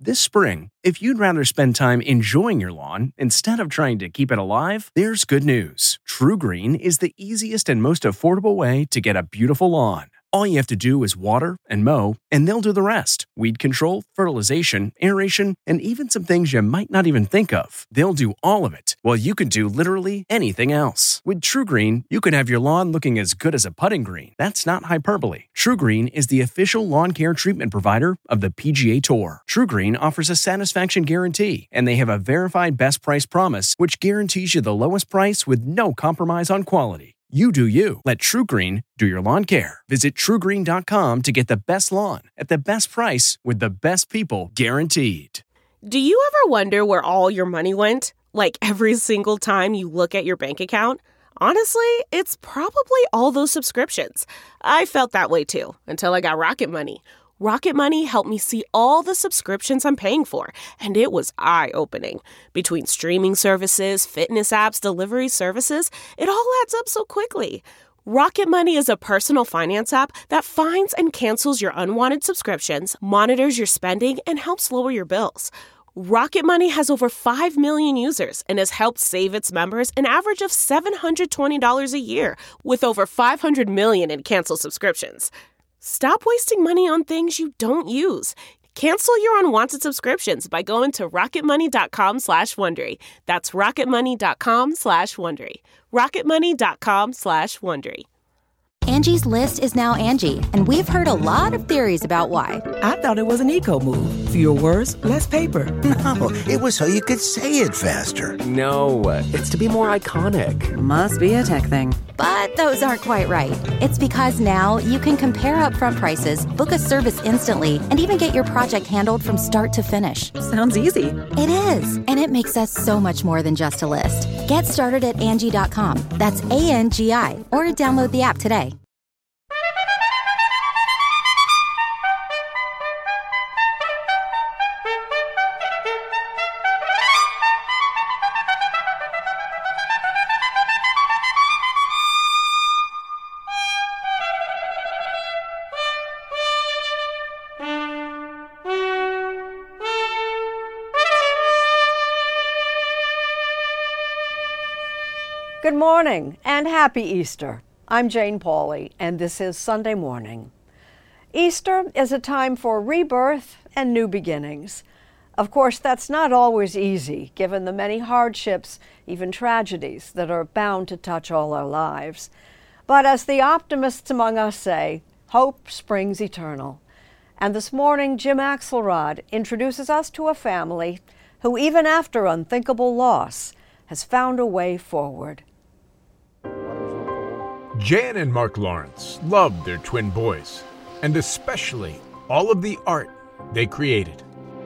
This spring, if you'd rather spend time enjoying your lawn instead of trying to keep it alive, there's good news. TruGreen is the easiest and most affordable way to get a beautiful lawn. All you have to do is water and mow, and they'll do the rest. Weed control, fertilization, aeration, and even some things you might not even think of. They'll do all of it, while you can do literally anything else. With TruGreen, you can have your lawn looking as good as a putting green. That's not hyperbole. TruGreen is the official lawn care treatment provider of the PGA Tour. TruGreen offers a satisfaction guarantee, and they have a verified best price promise, which guarantees you the lowest price with no compromise on quality. You do you. Let TruGreen do your lawn care. Visit TruGreen.com to get the best lawn at the best price with the best people guaranteed. Do you ever wonder where all your money went? Like every single time you look at your bank account? Honestly, it's probably all those subscriptions. I felt that way too, until I got Rocket Money. Rocket Money helped me see all the subscriptions I'm paying for, and it was eye-opening. Between streaming services, fitness apps, delivery services, it all adds up so quickly. Rocket Money is a personal finance app that finds and cancels your unwanted subscriptions, monitors your spending, and helps lower your bills. Rocket Money has over 5 million users and has helped save its members an average of $720 a year, with over 500 million in canceled subscriptions. Stop wasting money on things you don't use. Cancel your unwanted subscriptions by going to rocketmoney.com/Wondery. That's rocketmoney.com/Wondery. rocketmoney.com/Wondery. Angie's List is now Angie, and we've heard a lot of theories about why. I thought it was an eco move. Fewer words, less paper. No, it was so you could say it faster. No, it's to be more iconic. Must be a tech thing. But those aren't quite right. It's because now you can compare upfront prices, book a service instantly, and even get your project handled from start to finish. Sounds easy. It is, and it makes us so much more than just a list. Get started at Angie.com. That's ANGI, or download the app today. Good morning and happy Easter. I'm Jane Pauley, and this is Sunday Morning. Easter is a time for rebirth and new beginnings. Of course, that's not always easy, given the many hardships, even tragedies, that are bound to touch all our lives. But as the optimists among us say, hope springs eternal. And this morning, Jim Axelrod introduces us to a family who, even after unthinkable loss, has found a way forward. Jan and Mark Lawrence loved their twin boys, and especially all of the art they created.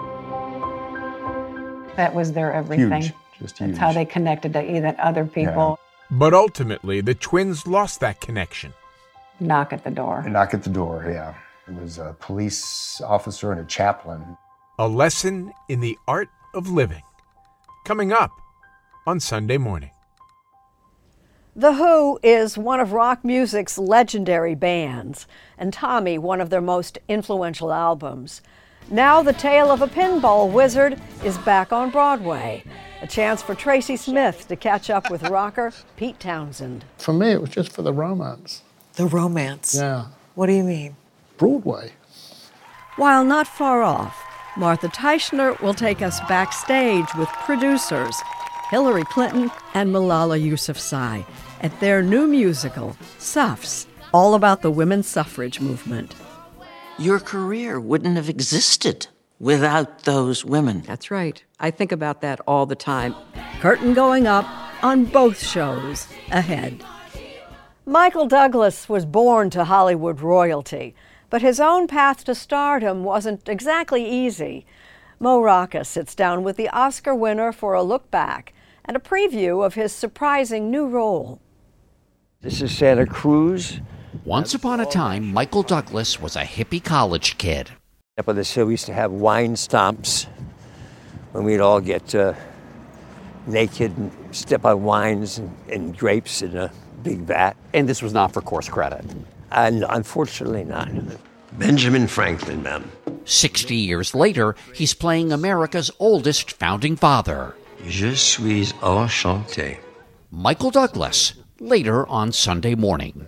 That was their everything. Huge, just huge. That's how they connected to even other people. Yeah. But ultimately, the twins lost that connection. Knock at the door. A knock at the door, yeah. It was a police officer and a chaplain. A lesson in the art of living. Coming up on Sunday Morning. The Who is one of rock music's legendary bands, and Tommy one of their most influential albums. Now The Tale of a Pinball Wizard is back on Broadway, a chance for Tracy Smith to catch up with rocker Pete Townsend. For me, it was just for the romance. The romance? Yeah. What do you mean? Broadway. While not far off, Martha Teichner will take us backstage with producers Hillary Clinton and Malala Yousafzai at their new musical, Suffs, all about the women's suffrage movement. Your career wouldn't have existed without those women. That's right. I think about that all the time. Curtain going up on both shows ahead. Michael Douglas was born to Hollywood royalty, but his own path to stardom wasn't exactly easy. Mo Rocca sits down with the Oscar winner for a look back and a preview of his surprising new role. This is Santa Cruz. Once upon a time, Michael Douglas was a hippie college kid. Up on the hill, we used to have wine stomps when we'd all get naked and step on wines and grapes in a big vat. And this was not for course credit? Unfortunately not. Benjamin Franklin, ma'am. 60 years later, he's playing America's oldest founding father. Je suis enchanté. Michael Douglas, later on Sunday morning.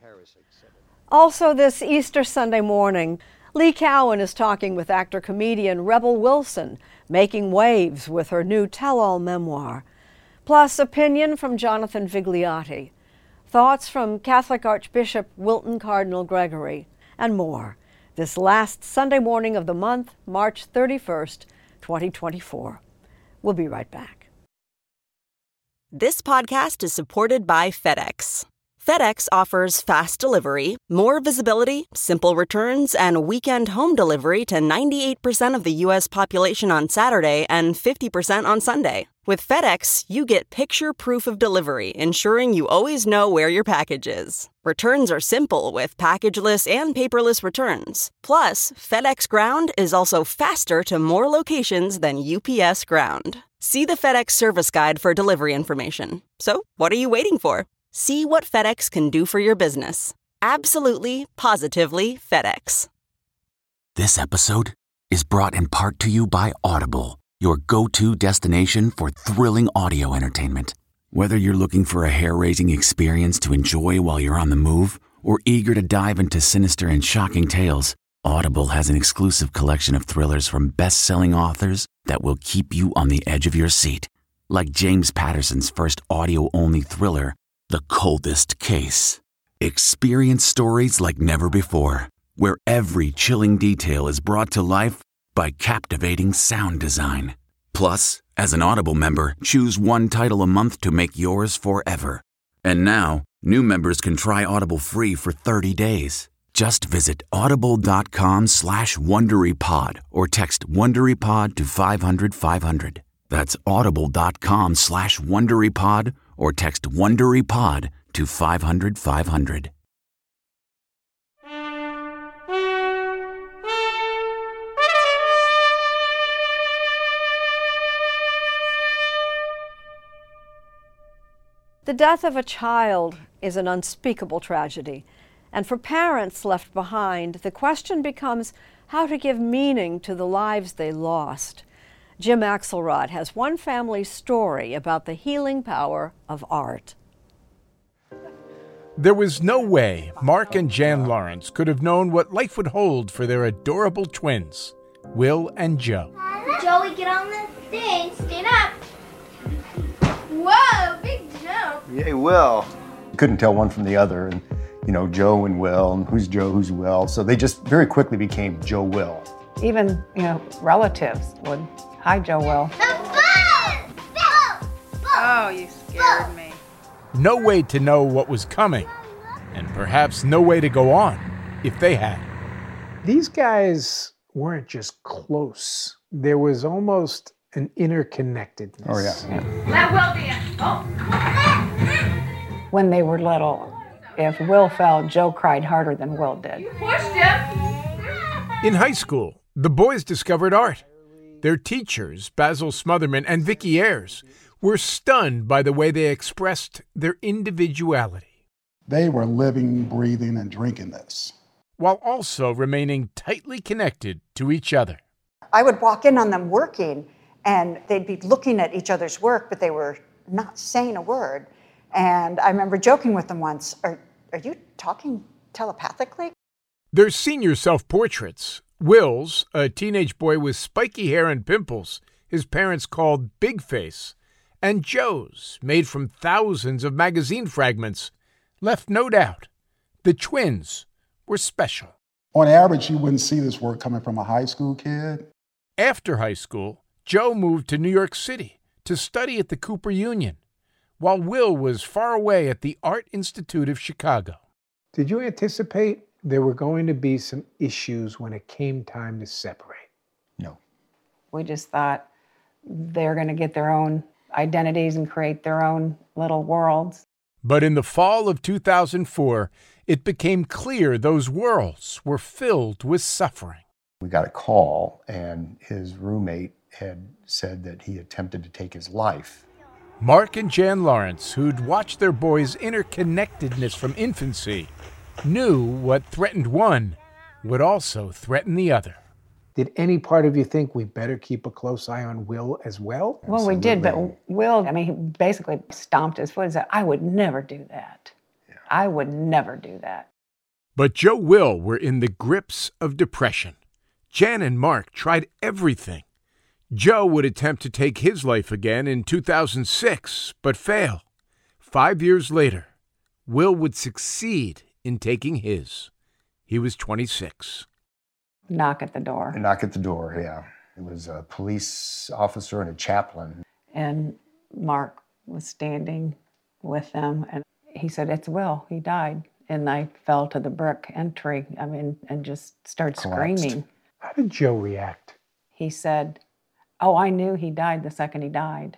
Also this Easter Sunday morning, Lee Cowan is talking with actor-comedian Rebel Wilson, making waves with her new tell-all memoir. Plus opinion from Jonathan Vigliotti, thoughts from Catholic Archbishop Wilton Cardinal Gregory, and more. This last Sunday morning of the month, March 31st, 2024. We'll be right back. This podcast is supported by FedEx. FedEx offers fast delivery, more visibility, simple returns, and weekend home delivery to 98% of the U.S. population on Saturday and 50% on Sunday. With FedEx, you get picture proof of delivery, ensuring you always know where your package is. Returns are simple with packageless and paperless returns. Plus, FedEx Ground is also faster to more locations than UPS Ground. See the FedEx service guide for delivery information. So, what are you waiting for? See what FedEx can do for your business. Absolutely, positively FedEx. This episode is brought in part to you by Audible, your go-to destination for thrilling audio entertainment. Whether you're looking for a hair-raising experience to enjoy while you're on the move or eager to dive into sinister and shocking tales, Audible has an exclusive collection of thrillers from best-selling authors that will keep you on the edge of your seat. Like James Patterson's first audio-only thriller, The Coldest Case. Experience stories like never before, where every chilling detail is brought to life by captivating sound design. Plus, as an Audible member, choose one title a month to make yours forever. And now, new members can try Audible free for 30 days. Just visit audible.com/WonderyPod or text WonderyPod to 500-500. That's audible.com/WonderyPod or text WonderyPod to 500-500. The death of a child is an unspeakable tragedy, and for parents left behind, the question becomes how to give meaning to the lives they lost. Jim Axelrod has one family's story about the healing power of art. There was no way Mark and Jan Lawrence could have known what life would hold for their adorable twins, Will and Joe. Joey, get on the thing. Stand up. Whoa, big jump. Yay, Will. Couldn't tell one from the other, and Joe and Will, and who's Joe, who's Will. So they just very quickly became Joe Will. Even, relatives would, hi, Joe Will. Oh, you scared me. No way to know what was coming, and perhaps no way to go on if they had. These guys weren't just close. There was almost an interconnectedness. Oh, yeah. Let Will dance. Oh. When they were little, if Will fell, Joe cried harder than Will did. You pushed him. In high school, the boys discovered art. Their teachers, Basil Smotherman and Vicky Ayers, were stunned by the way they expressed their individuality. They were living, breathing, and drinking this, while also remaining tightly connected to each other. I would walk in on them working, and they'd be looking at each other's work, but they were not saying a word. And I remember joking with them once, are you talking telepathically? Their senior self-portraits, Will's, a teenage boy with spiky hair and pimples, his parents called Big Face, and Joe's, made from thousands of magazine fragments, left no doubt the twins were special. On average, you wouldn't see this work coming from a high school kid. After high school, Joe moved to New York City to study at the Cooper Union, while Will was far away at the Art Institute of Chicago. Did you anticipate there were going to be some issues when it came time to separate? No. We just thought they're going to get their own identities and create their own little worlds. But in the fall of 2004, it became clear those worlds were filled with suffering. We got a call, and his roommate had said that he attempted to take his life. Mark and Jan Lawrence, who'd watched their boys' interconnectedness from infancy, knew what threatened one would also threaten the other. Did any part of you think we better keep a close eye on Will as well? Well, we did, but Will, I mean, he basically stomped his foot and said, I would never do that. Yeah. I would never do that. But Joe Will were in the grips of depression. Jan and Mark tried everything. Joe would attempt to take his life again in 2006, but fail. 5 years later, Will would succeed in taking his. He was 26. Knock at the door. A knock at the door, yeah. It was a police officer and a chaplain. And Mark was standing with them, and he said, it's Will, he died. And I fell to the brick entry, and just started screaming. How did Joe react? He said, oh, I knew he died the second he died.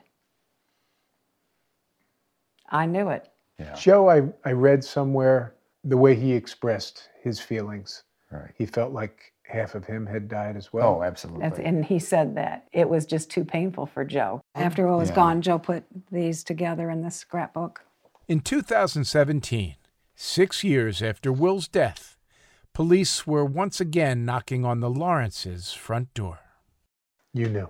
I knew it. Yeah. Joe, I read somewhere the way he expressed his feelings. Right. He felt like half of him had died as well. Oh, absolutely. And he said that. It was just too painful for Joe. After Will was gone, Joe put these together in this scrapbook. In 2017, 6 years after Will's death, police were once again knocking on the Lawrences' front door. You knew.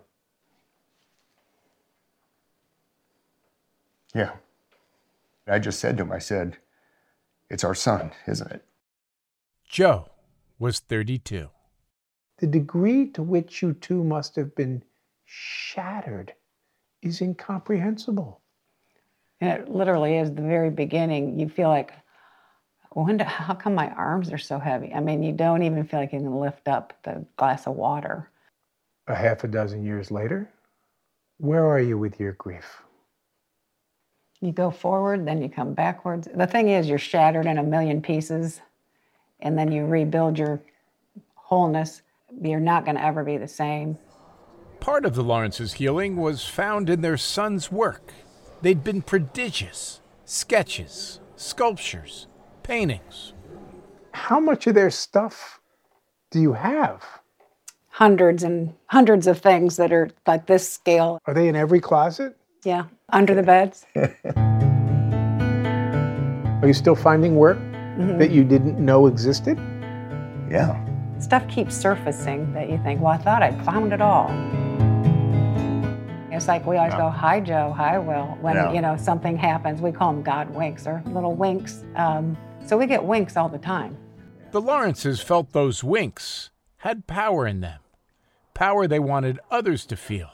Yeah. I just said to him, I said, it's our son, isn't it? Joe was 32. The degree to which you two must have been shattered is incomprehensible. And it literally is the very beginning. You feel like, how come my arms are so heavy? I mean, you don't even feel like you can lift up the glass of water. A half a dozen years later, where are you with your grief? You go forward, then you come backwards. The thing is, you're shattered in a million pieces, and then you rebuild your wholeness. You're not going to ever be the same. Part of the Lawrences' healing was found in their son's work. They'd been prodigious. Sketches, sculptures, paintings. How much of their stuff do you have? Hundreds and hundreds of things that are like this scale. Are they in every closet? Yeah, under the beds. Are you still finding work that you didn't know existed? Yeah. Stuff keeps surfacing that you think, well, I thought I'd found it all. It's like we always go, hi, Joe, hi, Will. When, something happens, we call them God winks or little winks. So we get winks all the time. The Lawrences felt those winks had power in them, power they wanted others to feel.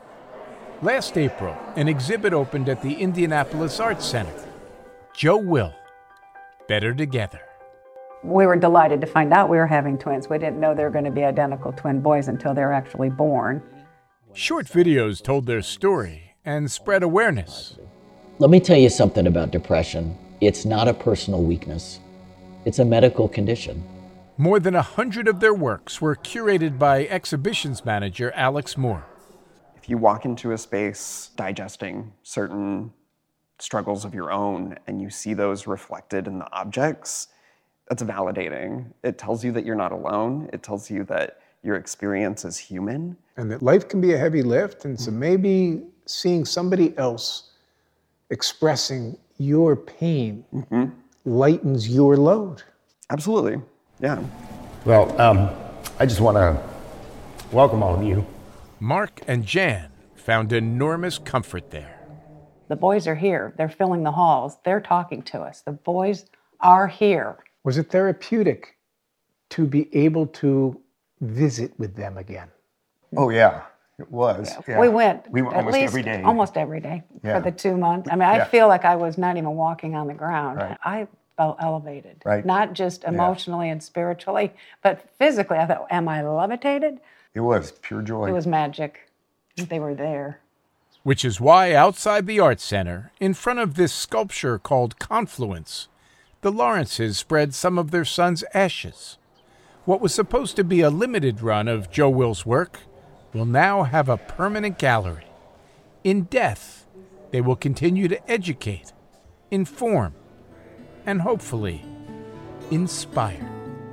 Last April, an exhibit opened at the Indianapolis Arts Center. Joe Will, Better Together. We were delighted to find out we were having twins. We didn't know they were going to be identical twin boys until they were actually born. Short videos told their story and spread awareness. Let me tell you something about depression. It's not a personal weakness. It's a medical condition. More than 100 of their works were curated by exhibitions manager Alex Moore. If you walk into a space digesting certain struggles of your own and you see those reflected in the objects, that's validating. It tells you that you're not alone. It tells you that your experience is human. And that life can be a heavy lift, and so maybe seeing somebody else expressing your pain lightens your load. Absolutely, yeah. Well, I just want to welcome all of you. Mark and Jan found enormous comfort there. The boys are here. They're filling the halls. They're talking to us. The boys are here. Was it therapeutic to be able to visit with them again? Oh, yeah, it was. Yeah. We went at least every day. Almost every day for the 2 months. I mean, I feel like I was not even walking on the ground. Right. I felt elevated, right. Not just emotionally and spiritually, but physically. I thought, am I levitated? It was pure joy. It was magic. They were there. Which is why outside the Arts Center, in front of this sculpture called Confluence, the Lawrences spread some of their son's ashes. What was supposed to be a limited run of Joe Will's work will now have a permanent gallery. In death, they will continue to educate, inform, and hopefully inspire.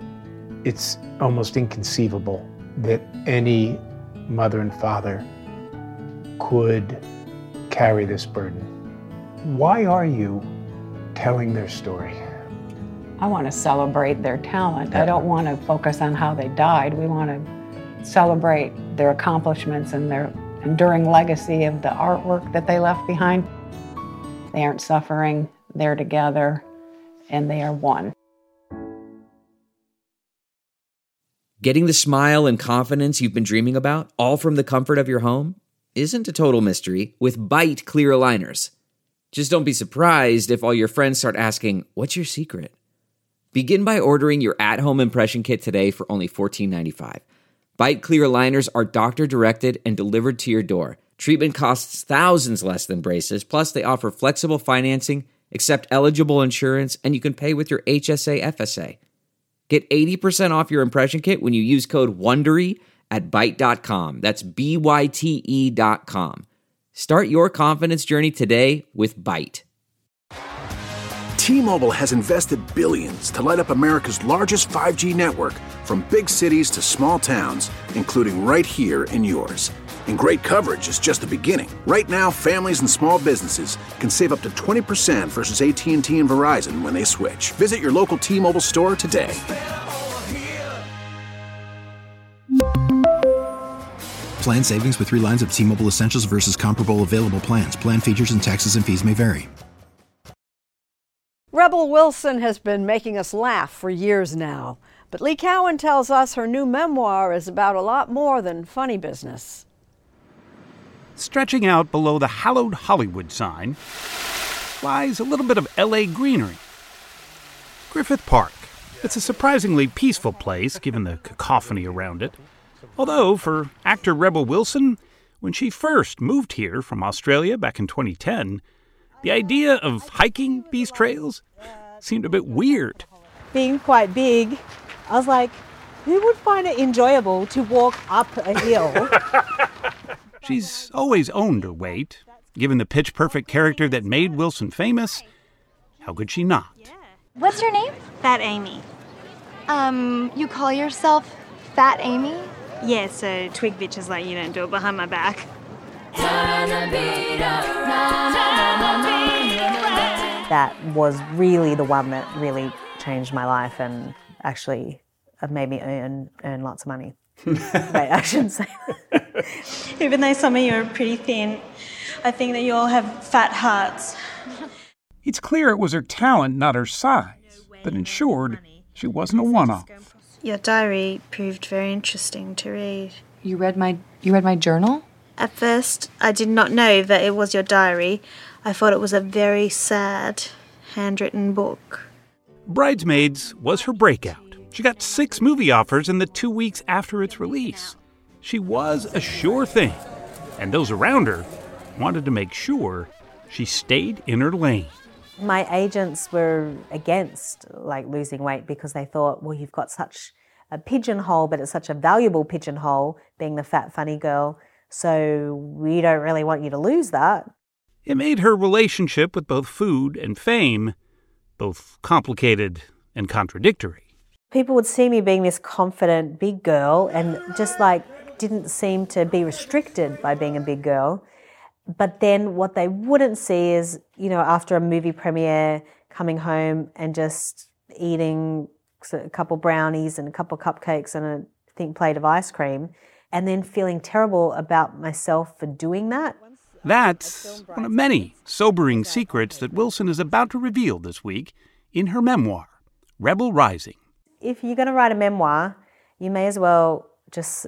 It's almost inconceivable that any mother and father could carry this burden. Why are you telling their story? I want to celebrate their talent. I don't want to focus on how they died. We want to celebrate their accomplishments and their enduring legacy of the artwork that they left behind. They aren't suffering, they're together, and they are one. Getting the smile and confidence you've been dreaming about, all from the comfort of your home, isn't a total mystery with Byte clear aligners. Just don't be surprised if all your friends start asking, "What's your secret?" Begin by ordering your at-home impression kit today for only $14.95. Byte clear aligners are doctor-directed and delivered to your door. Treatment costs thousands less than braces, plus they offer flexible financing, accept eligible insurance, and you can pay with your HSA FSA. Get 80% off your impression kit when you use code WONDERY at Byte.com. That's BYTE.com. Start your confidence journey today with Byte. T-Mobile has invested billions to light up America's largest 5G network, from big cities to small towns, including right here in yours. And great coverage is just the beginning. Right now, families and small businesses can save up to 20% versus AT&T and Verizon when they switch. Visit your local T-Mobile store today. Plan savings with 3 lines of T-Mobile Essentials versus comparable available plans. Plan features and taxes and fees may vary. Rebel Wilson has been making us laugh for years now, but Lee Cowan tells us her new memoir is about a lot more than funny business. Stretching out below the hallowed Hollywood sign lies a little bit of L.A. greenery. Griffith Park. It's a surprisingly peaceful place, given the cacophony around it. Although, for actor Rebel Wilson, when she first moved here from Australia back in 2010, the idea of hiking these trails seemed a bit weird. Being quite big, I was like, who would find it enjoyable to walk up a hill? She's always owned her weight. Given the pitch-perfect character that made Wilson famous, how could she not? What's your name? Fat Amy. You call yourself Fat Amy? Yeah, so twig bitches like you don't do it behind my back. That was really the one that really changed my life and actually made me earn lots of money. Wait, I shouldn't say that. Even though some of you are pretty thin, I think that you all have fat hearts. It's clear it was her talent, not her size, that ensured she wasn't a one-off. Your diary proved very interesting to read. You read my journal? At first, I did not know that it was your diary. I thought it was a very sad, handwritten book. Bridesmaids was her breakout. She got 6 movie offers in the 2 weeks after its release. She was a sure thing, and those around her wanted to make sure she stayed in her lane. My agents were against losing weight because they thought, well, you've got such a pigeonhole, but it's such a valuable pigeonhole, being the fat, funny girl, so we don't really want you to lose that. It made her relationship with both food and fame both complicated and contradictory. People would see me being this confident big girl and just didn't seem to be restricted by being a big girl. But then what they wouldn't see is, after a movie premiere, coming home and just eating a couple brownies and a couple cupcakes and a plate of ice cream, and then feeling terrible about myself for doing that. That's one of many sobering secrets that Wilson is about to reveal this week in her memoir, Rebel Rising. If you're going to write a memoir, you may as well just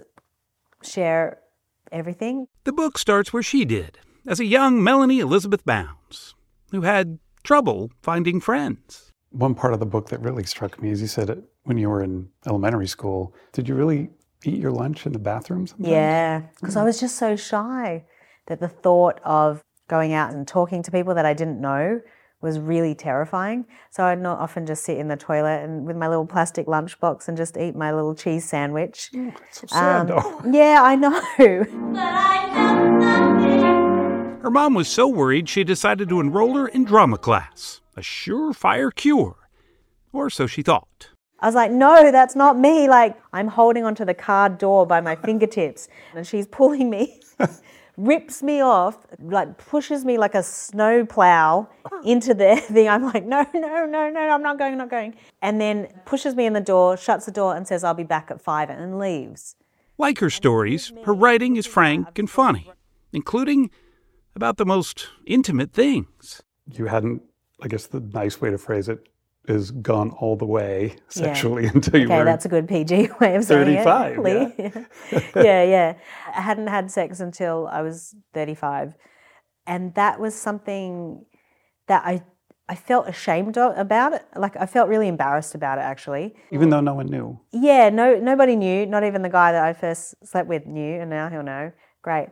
share everything. The book starts where she did, as a young Melanie Elizabeth Bounds, who had trouble finding friends. One part of the book that really struck me is you said when you were in elementary school, did you really eat your lunch in the bathroom sometimes? Yeah, because I was just so shy that the thought of going out and talking to people that I didn't know was really terrifying. So I'd not often just sit in the toilet and with my little plastic lunchbox and just eat my little cheese sandwich. That's so sad, though. Yeah, I know. Her mom was so worried she decided to enroll her in drama class, a surefire cure. Or so she thought. I was like, no, that's not me. I'm holding onto the car door by my fingertips and she's pulling me, rips me off, pushes me like a snow plow into the thing. I'm like, no, I'm not going. And then pushes me in the door, shuts the door and says, I'll be back at 5 and leaves. Like her stories, her writing is frank and funny, including about the most intimate things. You hadn't, I guess the nice way to phrase it is gone all the way sexually until you were... Okay, that's a good PG way of saying 35, it. Yeah. I hadn't had sex until I was 35. And that was something that I felt ashamed about it. Like, I felt really embarrassed about it, actually. Even though no one knew? Yeah, nobody knew. Not even the guy that I first slept with knew, and now he'll know. Great.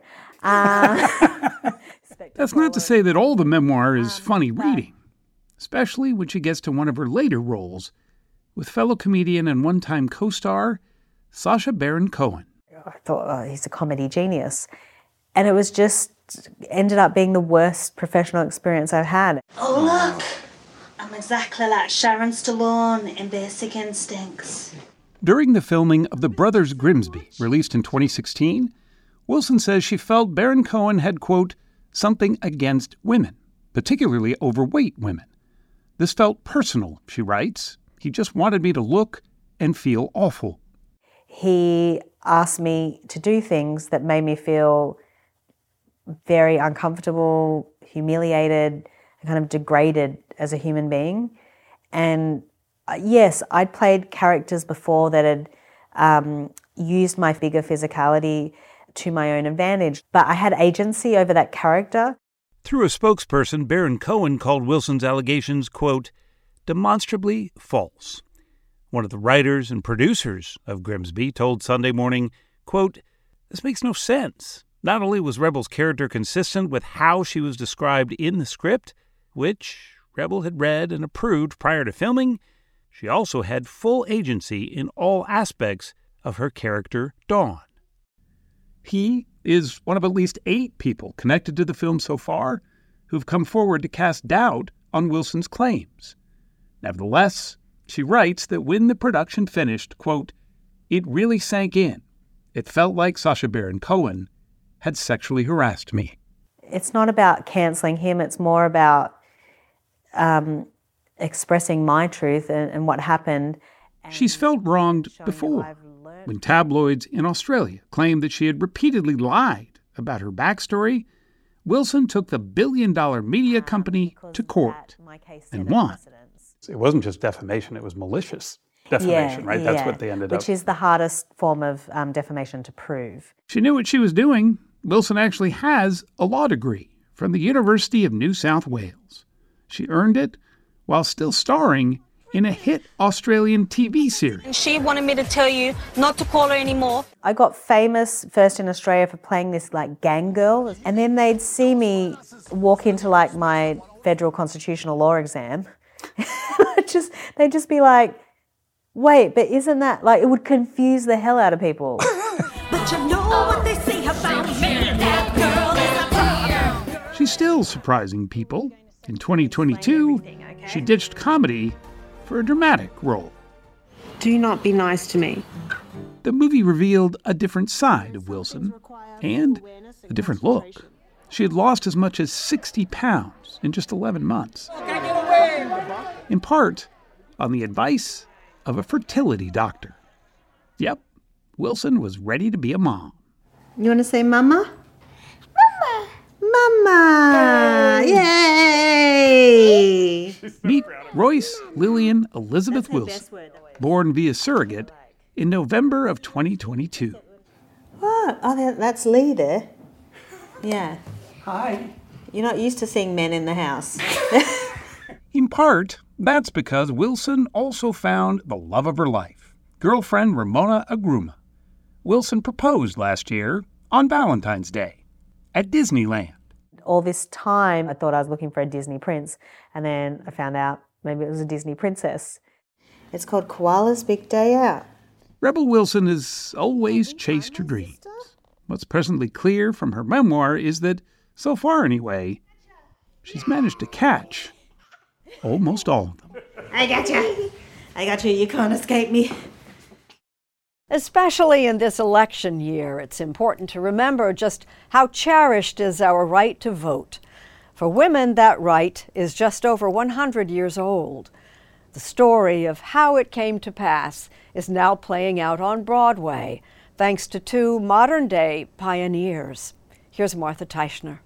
That's not to say that all the memoir is funny reading, especially when she gets to one of her later roles with fellow comedian and one-time co-star Sacha Baron Cohen. I thought, oh, he's a comedy genius. And it was just ended up being the worst professional experience I've had. Oh, look. I'm exactly like Sharon Stallone in Basic Instincts. During the filming of The Brothers Grimsby, released in 2016, Wilson says she felt Baron Cohen had, quote, something against women, particularly overweight women. This felt personal, she writes. He just wanted me to look and feel awful. He asked me to do things that made me feel very uncomfortable, humiliated, and kind of degraded as a human being. And yes, I'd played characters before that had used my bigger physicality to my own advantage, but I had agency over that character. Through a spokesperson, Baron Cohen called Wilson's allegations, quote, demonstrably false. One of the writers and producers of Grimsby told Sunday Morning, quote, this makes no sense. Not only was Rebel's character consistent with how she was described in the script, which Rebel had read and approved prior to filming, she also had full agency in all aspects of her character, Dawn. He is one of at least 8 people connected to the film so far who've come forward to cast doubt on Wilson's claims. Nevertheless, she writes that when the production finished, quote, it really sank in. It felt like Sacha Baron Cohen had sexually harassed me. It's not about cancelling him, it's more about expressing my truth and what happened. She's felt wronged before, when tabloids in Australia claimed that she had repeatedly lied about her backstory. Wilson took the billion-dollar media company to court and won. It wasn't just defamation, it was malicious defamation, right? That's what they ended up. Which is the hardest form of defamation to prove. She knew what she was doing. Wilson actually has a law degree from the University of New South Wales. She earned it while still starring in a hit Australian TV series. She wanted me to tell you not to call her anymore. I got famous first in Australia for playing this like gang girl, and then they'd see me walk into like my federal constitutional law exam. They'd just be like, wait, but isn't that, like, it would confuse the hell out of people. But you know what they say about me, that girl is a problem. She's still surprising people. In 2022, she ditched comedy for a dramatic role. Do not be nice to me. The movie revealed a different side of Wilson and a different look. She had lost as much as 60 pounds in just 11 months. In part, on the advice of a fertility doctor. Yep, Wilson was ready to be a mom. You want to say mama? Mama! Mama! Yay! Meet Royce Lillian Elizabeth Wilson, born via surrogate in November of 2022. What? Oh, that's Lee there. Yeah. Hi. You're not used to seeing men in the house. In part, that's because Wilson also found the love of her life, girlfriend Ramona Agruma. Wilson proposed last year on Valentine's Day at Disneyland. All this time, I thought I was looking for a Disney prince, and then I found out maybe it was a Disney princess. It's called Koala's Big Day Out. Rebel Wilson has always chased her dreams. What's presently clear from her memoir is that, so far anyway, she's managed to catch almost all of them. I got you. I got you. You can't escape me. Especially in this election year, it's important to remember just how cherished is our right to vote. For women, that right is just over 100 years old. The story of how it came to pass is now playing out on Broadway. thanks to two modern-day pioneers. Here's Martha Teichner.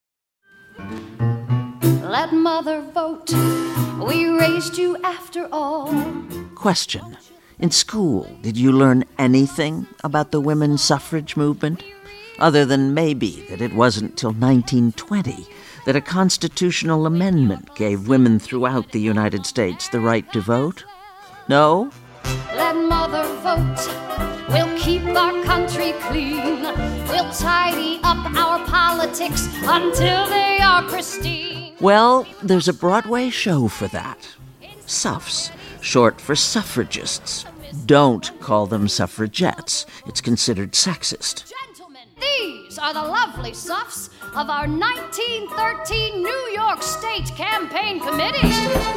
Let mother vote. We raised you after all. Question. In school, did you learn anything about the women's suffrage movement? Other than maybe that it wasn't till 1920 that a constitutional amendment gave women throughout the United States the right to vote? No? Let mother vote. We'll keep our country clean. We'll tidy up our politics until they are pristine. Well, there's a Broadway show for that. SUFs, short for suffragists. Don't call them suffragettes. It's considered sexist. These are the lovely SUFs of our 1913 New York State Campaign Committee.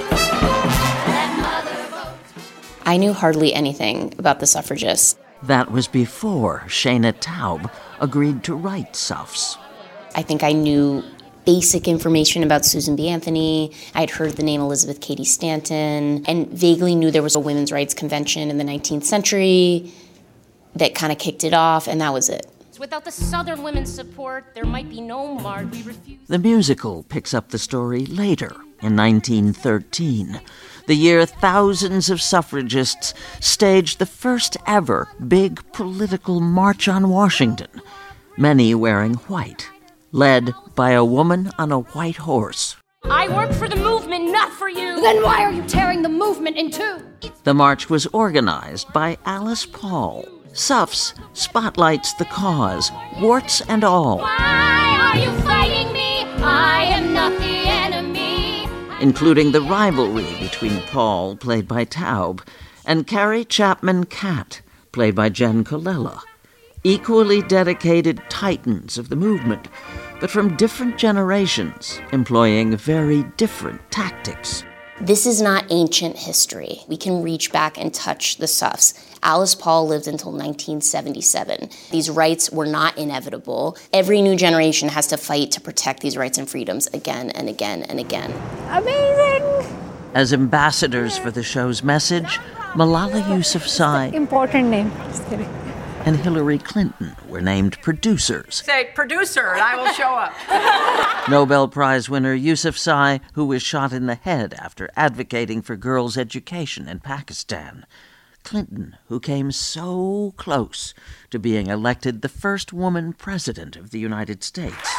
Let mother vote. I knew hardly anything about the suffragists. That was before Shana Taub agreed to write SUFs. I think I knew basic information about Susan B. Anthony. I had heard the name Elizabeth Cady Stanton and vaguely knew there was a women's rights convention in the 19th century that kind of kicked it off, and that was it. Without the Southern women's support, there might be no MARD. We refuse. The musical picks up the story later, in 1913, the year thousands of suffragists staged the first ever big political march on Washington, many wearing white, led by a woman on a white horse. I work for the movement, not for you. Then why are you tearing the movement in two? The march was organized by Alice Paul. SUFs spotlights the cause, warts and all. Why are you fighting me? I am not the enemy. Including the rivalry between Paul, played by Taub, and Carrie Chapman Catt, played by Jen Colella. Equally dedicated titans of the movement, but from different generations, employing very different tactics. This is not ancient history. We can reach back and touch the SUFs. Alice Paul lived until 1977. These rights were not inevitable. Every new generation has to fight to protect these rights and freedoms again and again and again. Amazing! As ambassadors for the show's message, Malala Yousafzai Important name. Just kidding. and Hillary Clinton were named producers. Say, producer, and I will show up. Nobel Prize winner Yousafzai, who was shot in the head after advocating for girls' education in Pakistan. Clinton, who came so close to being elected the first woman president of the United States.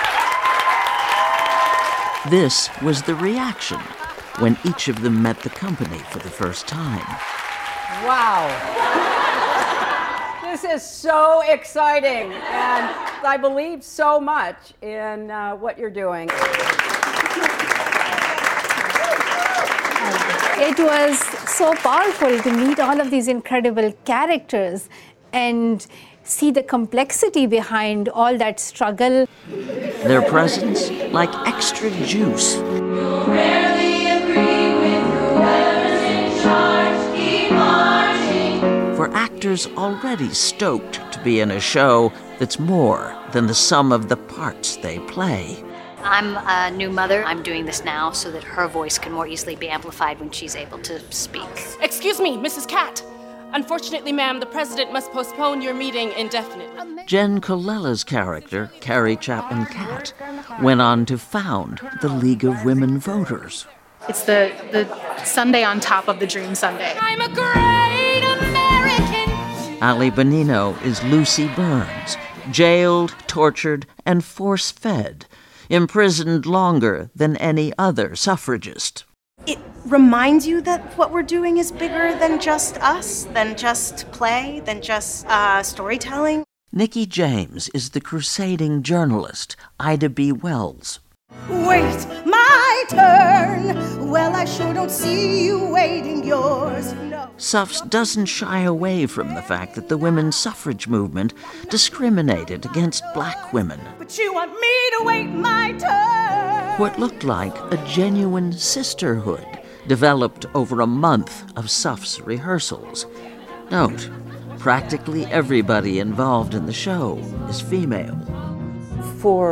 This was the reaction when each of them met the company for the first time. Wow. This is so exciting, and I believe so much in what you're doing. It was so powerful to meet all of these incredible characters and see the complexity behind all that struggle. Their presence like extra juice. For actors already stoked to be in a show that's more than the sum of the parts they play. I'm a new mother. I'm doing this now so that her voice can more easily be amplified when she's able to speak. Excuse me, Mrs. Catt. Unfortunately, ma'am, the president must postpone your meeting indefinitely. Jen Colella's character, Carrie Chapman Catt, went on to found the League of Women Voters. It's the Sunday on top of the Dream Sunday. I'm a great American. Ali Bonino is Lucy Burns, jailed, tortured, and force-fed, imprisoned longer than any other suffragist. It reminds you that what we're doing is bigger than just us, than just play, than just storytelling. Nikki James is the crusading journalist, Ida B. Wells. Wait, my turn. Well, I sure don't see you waiting yours. No. SUFs doesn't shy away from the fact that the women's suffrage movement discriminated against black women. But you want me to wait my turn. What looked like a genuine sisterhood developed over a month of SUFs rehearsals. Note, practically everybody involved in the show is female. For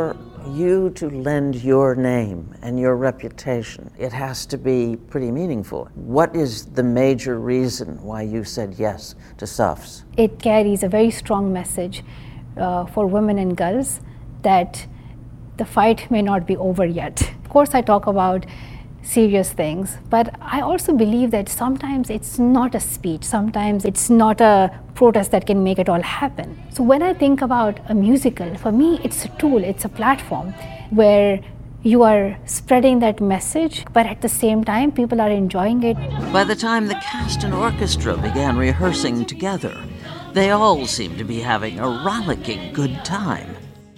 you to lend your name and your reputation, it has to be pretty meaningful. What is the major reason why you said yes to SUFS? It carries a very strong message for women and girls that the fight may not be over yet. Of course, I talk about serious things, but I also believe that sometimes it's not a speech, sometimes it's not a protest that can make it all happen. So when I think about a musical, for me it's a tool, it's a platform where you are spreading that message, but at the same time people are enjoying it. By the time the cast and orchestra began rehearsing together, they all seemed to be having a rollicking good time.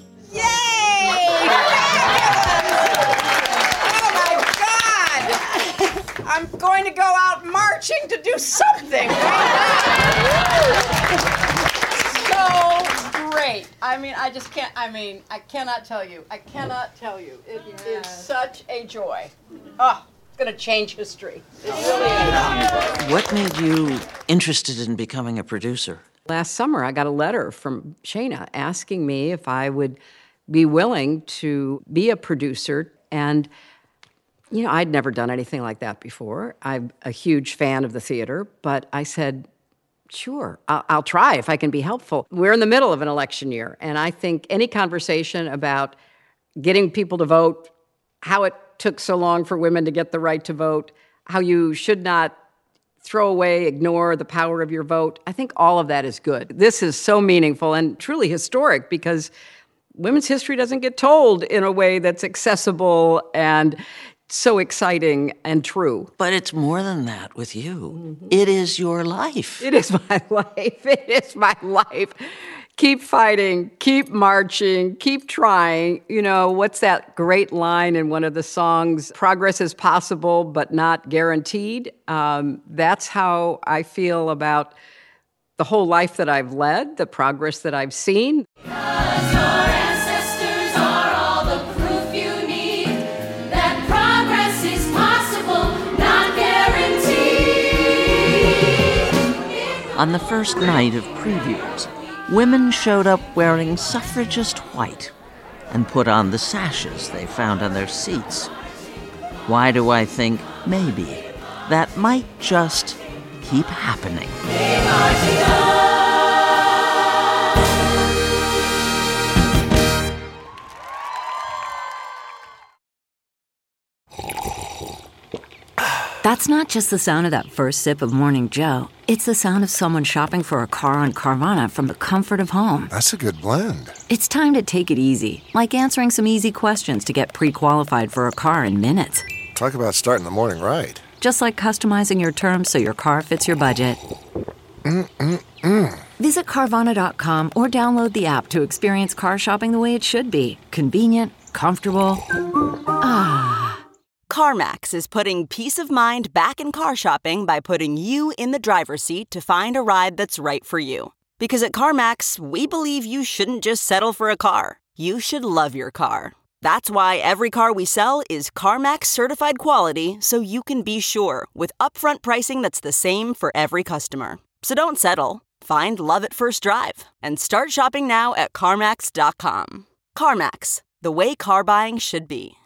I'm going to go out marching to do something. So great. I cannot tell you. It is such a joy. It's going to change history. It really is. What made you interested in becoming a producer? Last summer, I got a letter from Shana asking me if I would be willing to be a producer, and I'd never done anything like that before. I'm a huge fan of the theater, but I said, sure, I'll try if I can be helpful. We're in the middle of an election year, and I think any conversation about getting people to vote, how it took so long for women to get the right to vote, how you should not throw away, ignore the power of your vote, I think all of that is good. This is so meaningful and truly historic because women's history doesn't get told in a way that's accessible and so exciting and true. But it's more than that with you. Mm-hmm. It is your life. It is my life. It is my life. Keep fighting, keep marching, keep trying. What's that great line in one of the songs? Progress is possible, but not guaranteed. That's how I feel about the whole life that I've led, the progress that I've seen. On the first night of previews, women showed up wearing suffragist white and put on the sashes they found on their seats. Why do I think maybe that might just keep happening? That's not just the sound of that first sip of Morning Joe. It's the sound of someone shopping for a car on Carvana from the comfort of home. That's a good blend. It's time to take it easy, like answering some easy questions to get pre-qualified for a car in minutes. Talk about starting the morning right. Just like customizing your terms so your car fits your budget. Visit Carvana.com or download the app to experience car shopping the way it should be. Convenient, comfortable. CarMax is putting peace of mind back in car shopping by putting you in the driver's seat to find a ride that's right for you. Because at CarMax, we believe you shouldn't just settle for a car. You should love your car. That's why every car we sell is CarMax certified quality, so you can be sure with upfront pricing that's the same for every customer. So don't settle. Find love at first drive and start shopping now at CarMax.com. CarMax, the way car buying should be.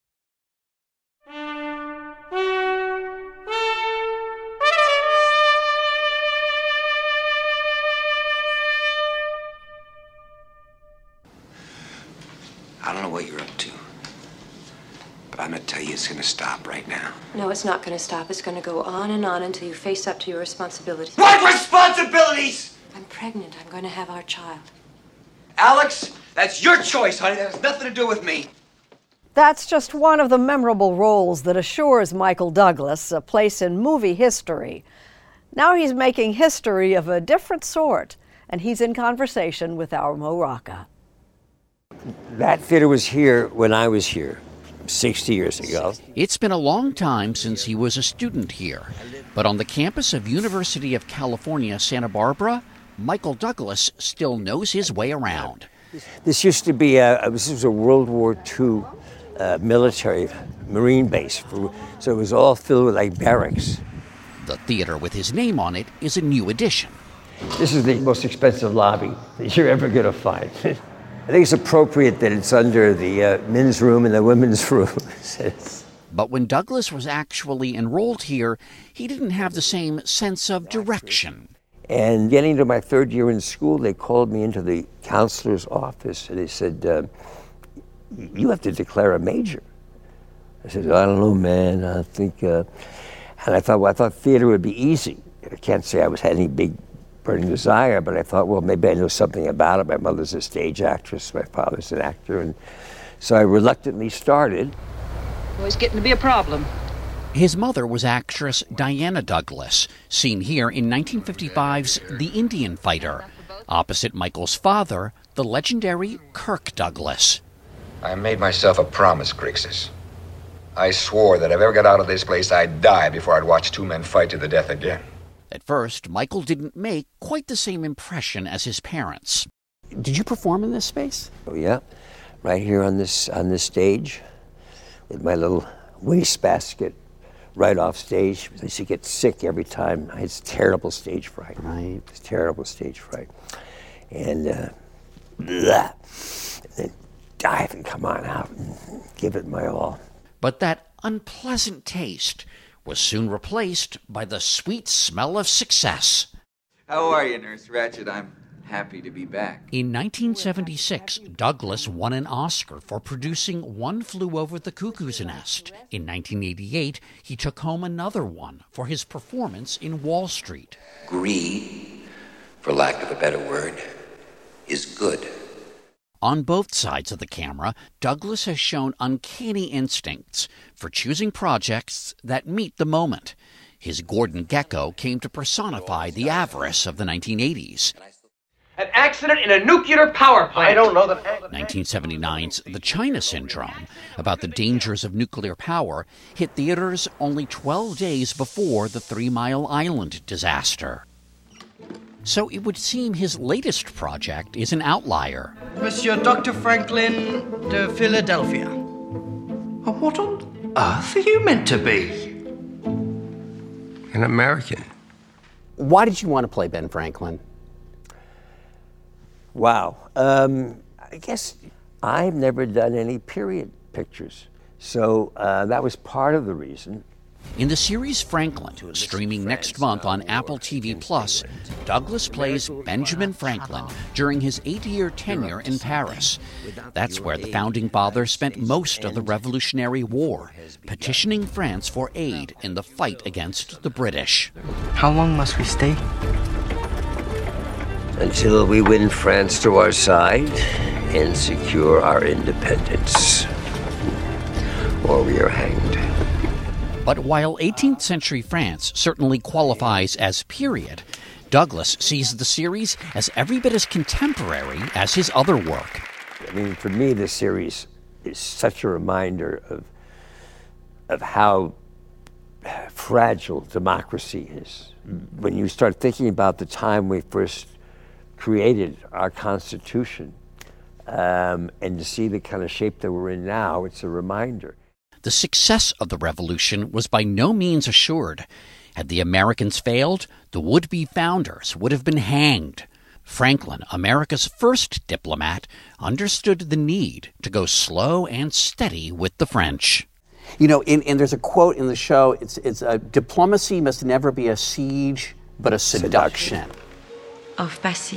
I don't know what you're up to, but I'm gonna tell you it's gonna stop right now. No, it's not gonna stop. It's gonna go on and on until you face up to your responsibilities. What responsibilities? I'm pregnant. I'm going to have our child. Alex, that's your choice, honey. That has nothing to do with me. That's just one of the memorable roles that assures Michael Douglas a place in movie history. Now he's making history of a different sort, and he's in conversation with our Mo Rocca. That theater was here when I was here 60 years ago. It's been a long time since he was a student here, but on the campus of University of California, Santa Barbara, Michael Douglas still knows his way around. This used to be this was a World War II military Marine base, so it was all filled with like barracks. The theater with his name on it is a new addition. This is the most expensive lobby that you're ever going to find. I think it's appropriate that it's under the men's room and the women's room. But when Douglas was actually enrolled here, he didn't have the same sense of direction. And getting to my third year in school, they called me into the counselor's office and they said, you have to declare a major. I said, I don't know, man. I think, and I thought theater would be easy. I can't say I had any big burning desire, but I thought, well, maybe I know something about it. My mother's a stage actress, my father's an actor, and so I reluctantly started. Well, it's getting to be a problem. His mother was actress Diana Douglas, seen here in 1955's The Indian Fighter, opposite Michael's father, the legendary Kirk Douglas. I made myself a promise, Grixis. I swore that if I ever got out of this place, I'd die before I'd watch two men fight to the death again. At first, Michael didn't make quite the same impression as his parents. Did you perform in this space? Oh yeah, right here on this stage, with my little wastebasket. Right off stage. I used to get sick every time. I had terrible stage fright. Right. It's terrible stage fright. And then dive and come on out and give it my all. But that unpleasant taste was soon replaced by the sweet smell of success. How are you, Nurse Ratched? I'm happy to be back. In 1976, Douglas won an Oscar for producing One Flew Over the Cuckoo's Nest. In 1988, he took home another one for his performance in Wall Street. Greed, for lack of a better word, is good. On both sides of the camera, Douglas has shown uncanny instincts for choosing projects that meet the moment. His Gordon Gekko came to personify the avarice of the 1980s. An accident in a nuclear power plant. I don't know that. 1979's The China Syndrome, about the dangers of nuclear power, hit theaters only 12 days before the 3 Mile Island disaster. So it would seem his latest project is an outlier. Monsieur Dr. Franklin de Philadelphia. What on earth are you meant to be? An American. Why did you want to play Ben Franklin? Wow. I guess I've never done any period pictures. So that was part of the reason. In the series Franklin, streaming next month on Apple TV+, Douglas plays Benjamin Franklin during his 8-year tenure in Paris. That's where the Founding Fathers spent most of the Revolutionary War, petitioning France for aid in the fight against the British. How long must we stay? Until we win France to our side and secure our independence. Or we are hanged. But while 18th century France certainly qualifies as period, Douglas sees the series as every bit as contemporary as his other work. I mean, for me, this series is such a reminder of how fragile democracy is. When you start thinking about the time we first created our Constitution, and to see the kind of shape that we're in now, it's a reminder. The success of the revolution was by no means assured. Had the Americans failed, the would-be founders would have been hanged. Franklin, America's first diplomat, understood the need to go slow and steady with the French. You know, and there's a quote in the show, it's diplomacy must never be a siege, but a seduction. Of Passy.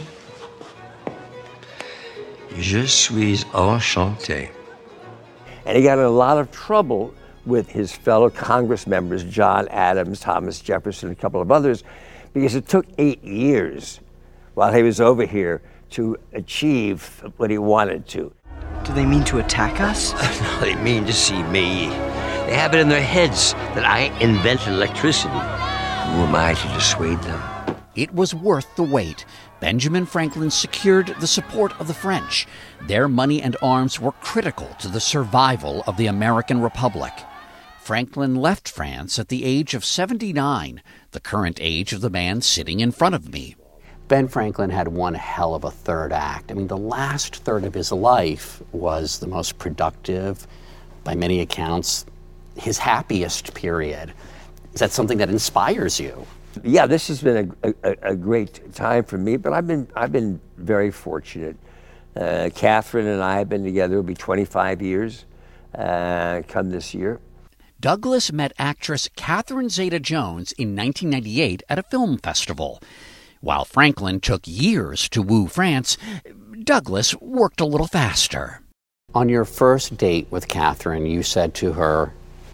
Je suis enchanté. And he got in a lot of trouble with his fellow Congress members, John Adams, Thomas Jefferson, and a couple of others, because it took 8 years while he was over here to achieve what he wanted to. Do they mean to attack us? No, they mean to see me. They have it in their heads that I invented electricity. Who am I to dissuade them? It was worth the wait. Benjamin Franklin secured the support of the French. Their money and arms were critical to the survival of the American Republic. Franklin left France at the age of 79, the current age of the man sitting in front of me. Ben Franklin had one hell of a third act. I mean, the last third of his life was the most productive, by many accounts, his happiest period. Is that something that inspires you? Yeah, this has been a great time for me, but I've been very fortunate Catherine and I have been together, it'll be 25 years come this year. Douglas met actress Catherine Zeta-Jones in 1998 at a film festival. While Franklin took years to woo France, Douglas worked a little faster. On your first date with Catherine, you said to her,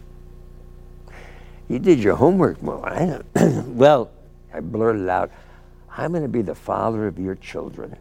"You did your homework." Well, I blurted out, "I'm going to be the father of your children."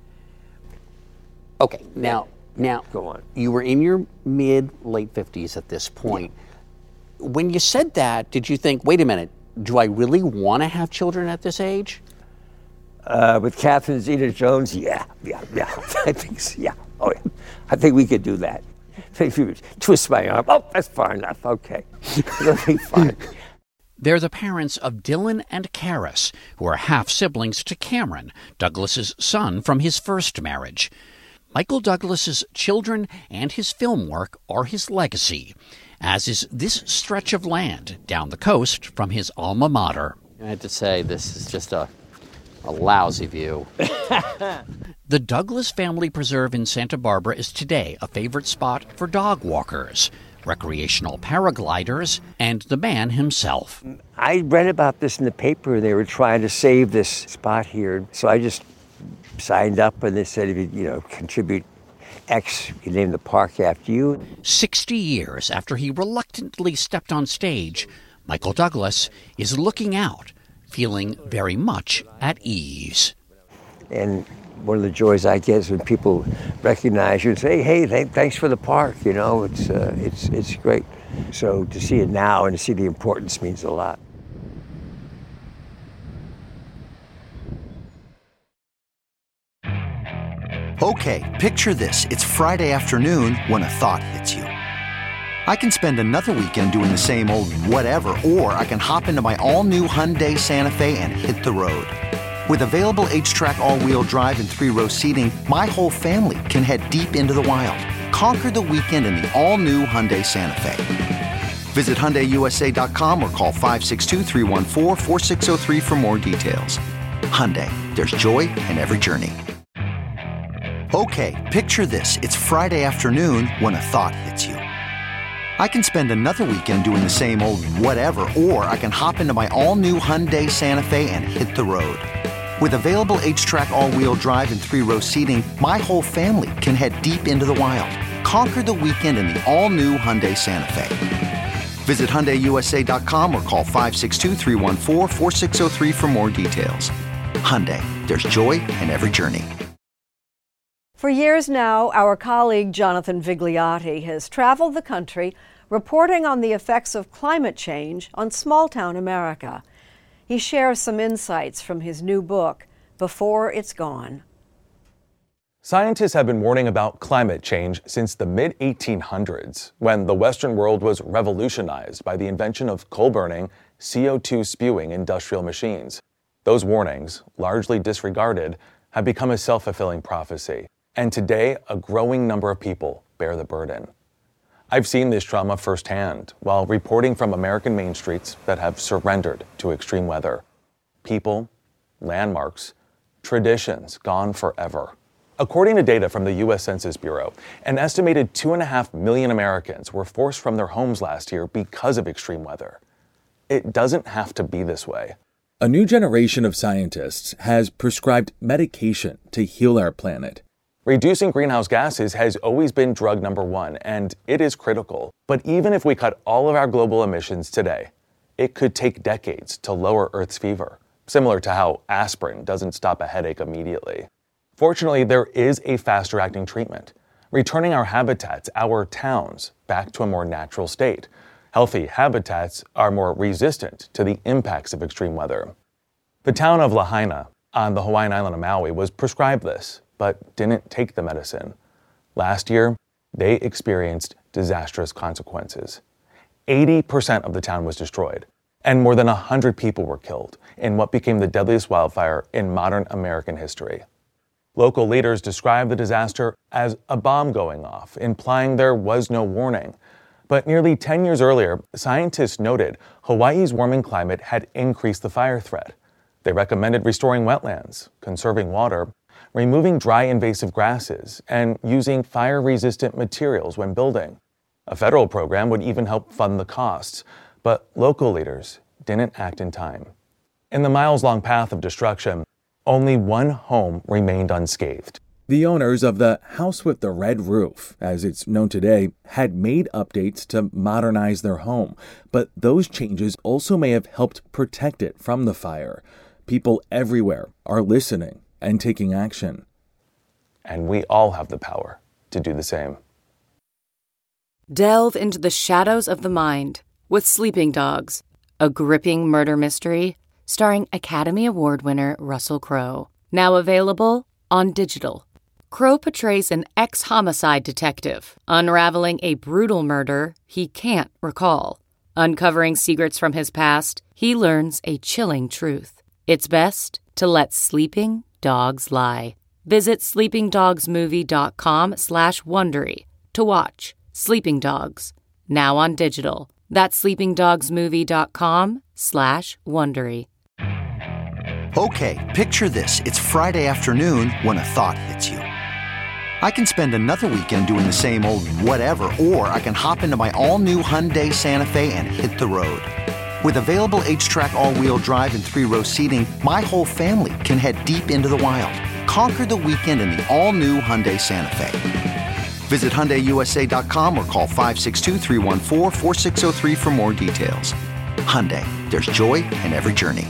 Okay, now, go on. You were in your late 50s at this point. Yeah. When you said that, did you think, wait a minute, do I really want to have children at this age? With Catherine Zeta-Jones, yeah. I think so, yeah. Oh, yeah. I think we could do that. If you twist my arm, oh, that's far enough, okay. That'll be fine. They're the parents of Dylan and Karis, who are half-siblings to Cameron, Douglas's son from his first marriage. Michael Douglas's children and his film work are his legacy, as is this stretch of land down the coast from his alma mater. I had to say, this is just a lousy view. The Douglas Family Preserve in Santa Barbara is today a favorite spot for dog walkers, recreational paragliders, and the man himself. I read about this in the paper. They were trying to save this spot here, so I just signed up, and they said if you contribute X, you can name the park after you. 60 years after he reluctantly stepped on stage, Michael Douglas is looking out, feeling very much at ease. And one of the joys I get is when people recognize you and say, "Hey, thanks for the park." It's great. So to see it now and to see the importance means a lot. Okay, picture this. It's Friday afternoon when a thought hits you. I can spend another weekend doing the same old whatever, or I can hop into my all-new Hyundai Santa Fe and hit the road. With available H-Track all-wheel drive and 3-row seating, my whole family can head deep into the wild. Conquer the weekend in the all-new Hyundai Santa Fe. Visit HyundaiUSA.com or call 562-314-4603 for more details. Hyundai, there's joy in every journey. Okay, picture this. It's Friday afternoon when a thought hits you. I can spend another weekend doing the same old whatever, or I can hop into my all-new Hyundai Santa Fe and hit the road. With available H-Track all-wheel drive and 3-row seating, my whole family can head deep into the wild. Conquer the weekend in the all-new Hyundai Santa Fe. Visit HyundaiUSA.com or call 562-314-4603 for more details. Hyundai, there's joy in every journey. For years now, our colleague Jonathan Vigliotti has traveled the country reporting on the effects of climate change on small-town America. He shares some insights from his new book, Before It's Gone. Scientists have been warning about climate change since the mid-1800s, when the Western world was revolutionized by the invention of coal-burning, CO2-spewing industrial machines. Those warnings, largely disregarded, have become a self-fulfilling prophecy. And today, a growing number of people bear the burden. I've seen this trauma firsthand while reporting from American main streets that have surrendered to extreme weather. People, landmarks, traditions gone forever. According to data from the U.S. Census Bureau, an estimated 2.5 million Americans were forced from their homes last year because of extreme weather. It doesn't have to be this way. A new generation of scientists has prescribed medication to heal our planet. Reducing greenhouse gases has always been drug number one, and it is critical. But even if we cut all of our global emissions today, it could take decades to lower Earth's fever, similar to how aspirin doesn't stop a headache immediately. Fortunately, there is a faster-acting treatment, returning our habitats, our towns, back to a more natural state. Healthy habitats are more resistant to the impacts of extreme weather. The town of Lahaina on the Hawaiian island of Maui was prescribed this, but didn't take the medicine. Last year, they experienced disastrous consequences. 80% of the town was destroyed, and more than 100 people were killed in what became the deadliest wildfire in modern American history. Local leaders described the disaster as a bomb going off, implying there was no warning. But nearly 10 years earlier, scientists noted Hawaii's warming climate had increased the fire threat. They recommended restoring wetlands, conserving water, removing dry invasive grasses, and using fire-resistant materials when building. A federal program would even help fund the costs, but local leaders didn't act in time. In the miles-long path of destruction, only one home remained unscathed. The owners of the House with the Red Roof, as it's known today, had made updates to modernize their home, but those changes also may have helped protect it from the fire. People everywhere are listening and taking action. And we all have the power to do the same. Delve into the shadows of the mind with Sleeping Dogs, a gripping murder mystery starring Academy Award winner Russell Crowe. Now available on digital. Crowe portrays an ex-homicide detective unraveling a brutal murder he can't recall. Uncovering secrets from his past, he learns a chilling truth. It's best to let sleeping dogs lie. Visit sleepingdogsmovie.com/Wondery to watch Sleeping Dogs, now on digital. That's sleepingdogsmovie.com/Wondery. Okay, picture this. It's Friday afternoon when a thought hits you. I can spend another weekend doing the same old whatever, or I can hop into my all-new Hyundai Santa Fe and hit the road. With available H-Track all-wheel drive and 3-row seating, my whole family can head deep into the wild. Conquer the weekend in the all-new Hyundai Santa Fe. Visit HyundaiUSA.com or call 562-314-4603 for more details. Hyundai, there's joy in every journey.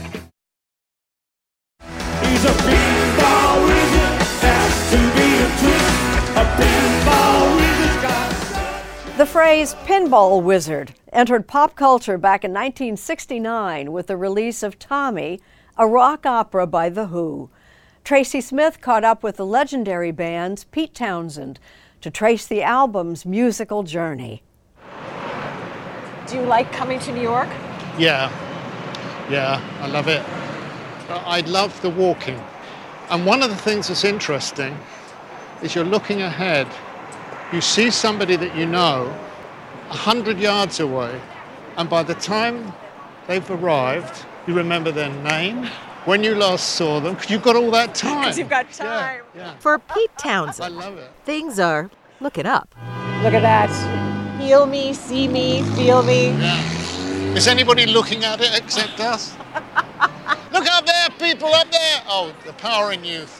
He's a pinball wizard, has to be a twist. A pinball wizard's got. The phrase pinball wizard entered pop culture back in 1969 with the release of Tommy, a rock opera by The Who. Tracy Smith caught up with the legendary band's Pete Townsend to trace the album's musical journey. Do you like coming to New York? Yeah, I love it. I love the walking. And one of the things that's interesting is you're looking ahead. You see somebody that you know 100 yards away, and by the time they've arrived, you remember their name, when you last saw them, because you've got all that time. Because you've got time. Yeah. For Pete Townsend, I love it. Things are looking up. Look at that. Feel me, see me, feel me. Yeah. Is anybody looking at it except us? Look up there, people up there. Oh, the power in youth.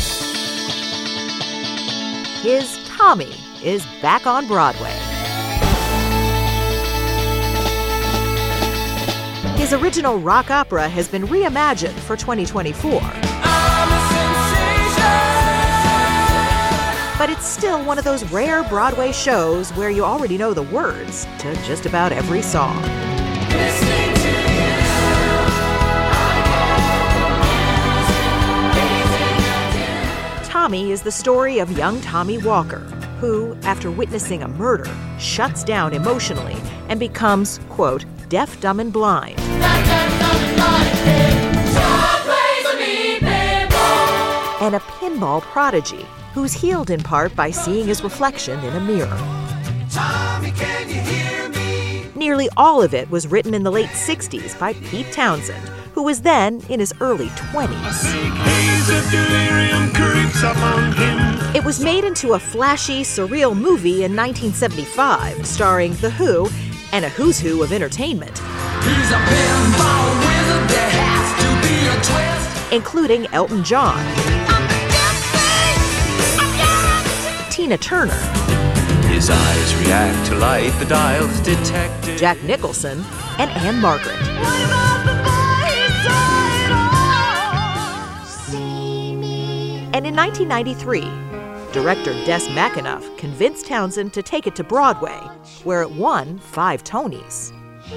His Tommy is back on Broadway. His original rock opera has been reimagined for 2024. But it's still one of those rare Broadway shows where you already know the words to just about every song. Tommy is the story of young Tommy Walker, who, after witnessing a murder, shuts down emotionally and becomes, quote, deaf, dumb, and blind. And a pinball prodigy who's healed in part by seeing his reflection in a mirror. Tommy, can you hear me? Nearly all of it was written in the late 60s by Pete Townsend, who was then in his early 20s. It was made into a flashy, surreal movie in 1975, starring The Who and a who's who of entertainment. He's a pinball wizard, there has to be a twist. Including Elton John, Tina Turner, his eyes react to light, the dials detected, Jack Nicholson, and Anne Margaret. And in 1993, director Des McAnuff convinced Townsend to take it to Broadway, where it won 5 Tonys.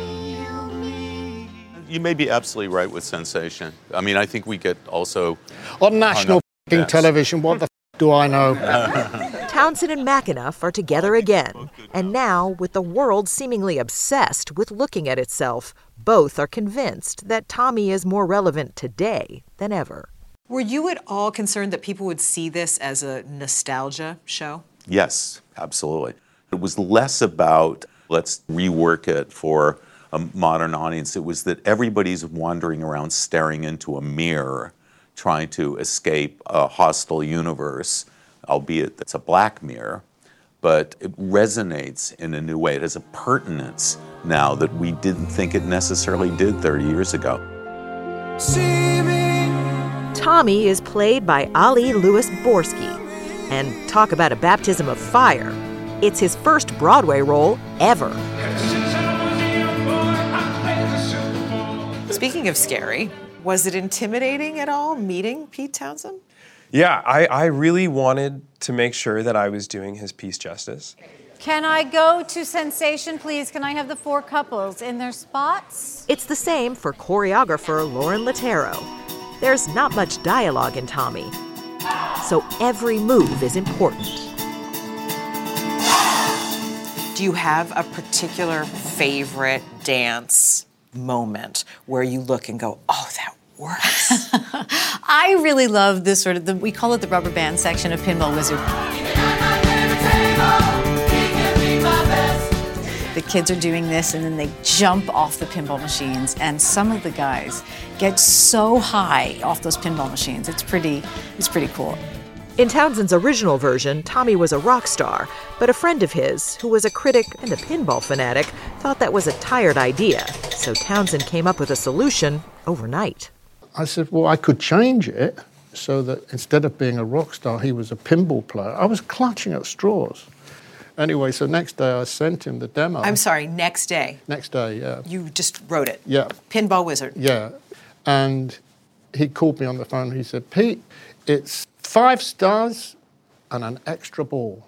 You may be absolutely right with Sensation. I mean, I think we get also... On national television, what the do I know? Townsend and McAnuff are together again, and now, with the world seemingly obsessed with looking at itself, both are convinced that Tommy is more relevant today than ever. Were you at all concerned that people would see this as a nostalgia show? Yes, absolutely. It was less about, let's rework it for a modern audience. It was that everybody's wandering around staring into a mirror trying to escape a hostile universe, albeit that's a black mirror, but it resonates in a new way. It has a pertinence now that we didn't think it necessarily did 30 years ago. Tommy is played by Ali Louis Borsky. And talk about a baptism of fire. It's his first Broadway role ever. Speaking of scary, was it intimidating at all meeting Pete Townsend? Yeah, I really wanted to make sure that I was doing his piece justice. Can I go to Sensation, please? Can I have the 4 couples in their spots? It's the same for choreographer Lauren Latero. There's not much dialogue in Tommy, so every move is important. Do you have a particular favorite dance moment where you look and go, oh, that works? I really love this sort of, we call it the rubber band section of Pinball Wizard. The kids are doing this and then they jump off the pinball machines, and some of the guys get so high off those pinball machines. It's pretty cool. In Townsend's original version, Tommy was a rock star, but a friend of his, who was a critic and a pinball fanatic, thought that was a tired idea. So Townsend came up with a solution overnight. I said, well, I could change it so that instead of being a rock star, he was a pinball player. I was clutching at straws. Anyway, so next day I sent him the demo. I'm sorry, next day? Next day, yeah. You just wrote it? Yeah. Pinball Wizard? Yeah. And he called me on the phone. He said, Pete, it's 5 stars and an extra ball.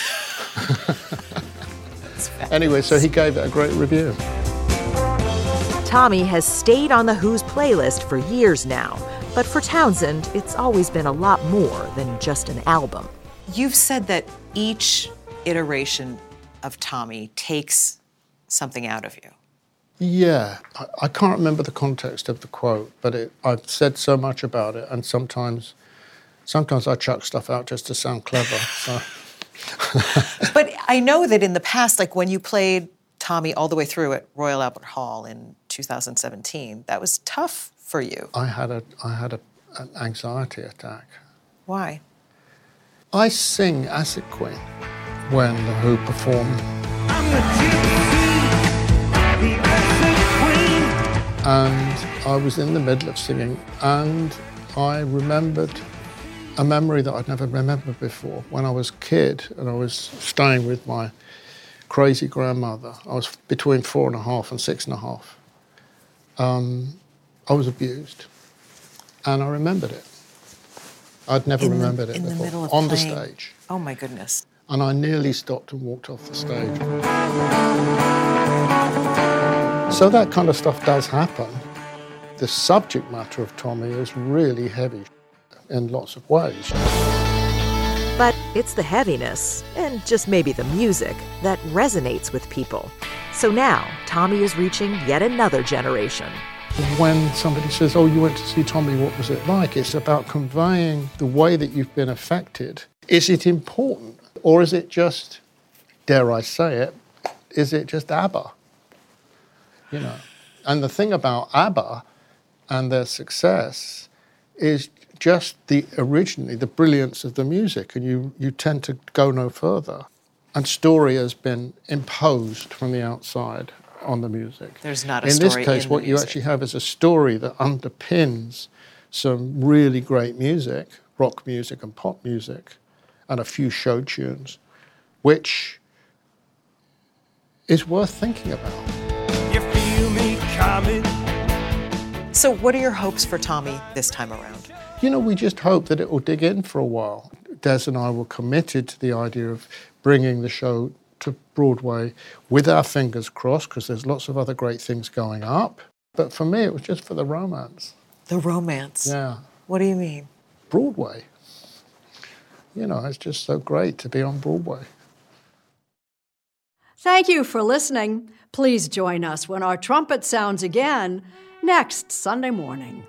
Anyway, so he gave it a great review. Tommy has stayed on The Who's playlist for years now, but for Townsend, it's always been a lot more than just an album. You've said that each iteration of Tommy takes something out of you. Yeah, I can't remember the context of the quote, but I've said so much about it, and sometimes I chuck stuff out just to sound clever. So. But I know that in the past, like when you played Tommy all the way through at Royal Albert Hall in 2017, that was tough for you. I had an anxiety attack. Why? I sing Acid Queen when The Who perform. And I was in the middle of singing, and I remembered a memory that I'd never remembered before. When I was a kid and I was staying with my crazy grandmother, I was between 4.5 and 6.5. I was abused, and I remembered it. I'd never remembered it before. In the middle of on playing. the stage. Oh my goodness. And I nearly stopped and walked off the stage. So that kind of stuff does happen. The subject matter of Tommy is really heavy in lots of ways. But it's the heaviness, and just maybe the music, that resonates with people. So now, Tommy is reaching yet another generation. When somebody says, oh, you went to see Tommy, what was it like? It's about conveying the way that you've been affected. Is it important? Or is it just, dare I say it, is it just ABBA? You know, and the thing about ABBA and their success is just originally the brilliance of the music, and you tend to go no further. And story has been imposed from the outside on the music. There's not a in story this case, in what the you music. actually have is a story that underpins some really great music, rock music and pop music, and a few show tunes, which is worth thinking about. You feel me coming. So what are your hopes for Tommy this time around? You know, we just hope that it will dig in for a while. Des and I were committed to the idea of bringing the show to Broadway with our fingers crossed, because there's lots of other great things going up. But for me, it was just for the romance. The romance? Yeah. What do you mean? Broadway. You know, it's just so great to be on Broadway. Thank you for listening. Please join us when our trumpet sounds again next Sunday morning.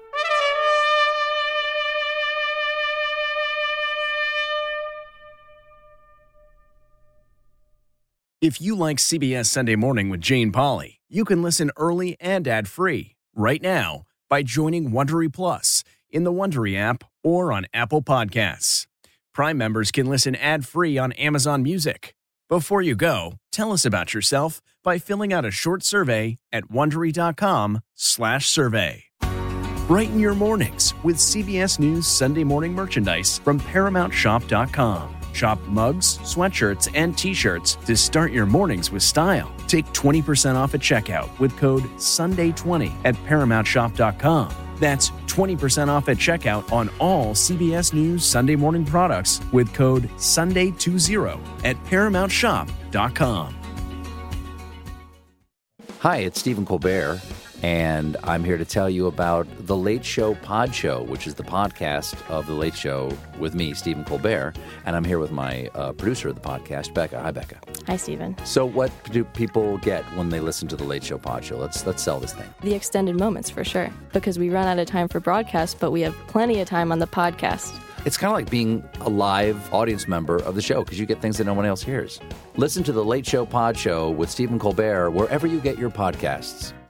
If you like CBS Sunday Morning with Jane Pauley, you can listen early and ad-free right now by joining Wondery Plus in the Wondery app or on Apple Podcasts. Prime members can listen ad-free on Amazon Music. Before you go, tell us about yourself by filling out a short survey at Wondery.com/survey. Brighten your mornings with CBS News Sunday morning merchandise from ParamountShop.com. Shop mugs, sweatshirts, and t-shirts to start your mornings with style. Take 20% off at checkout with code SUNDAY20 at ParamountShop.com. That's 20% off at checkout on all CBS News Sunday morning products with code SUNDAY20 at ParamountShop.com. Hi, it's Stephen Colbert, and I'm here to tell you about The Late Show Pod Show, which is the podcast of The Late Show with me, Stephen Colbert, and I'm here with my producer of the podcast, Becca. Hi, Becca. Hi, Stephen. So what do people get when they listen to The Late Show Pod Show? Let's sell this thing. The extended moments, for sure, because we run out of time for broadcast, but we have plenty of time on the podcast. It's kind of like being a live audience member of the show because you get things that no one else hears. Listen to The Late Show Pod Show with Stephen Colbert wherever you get your podcasts.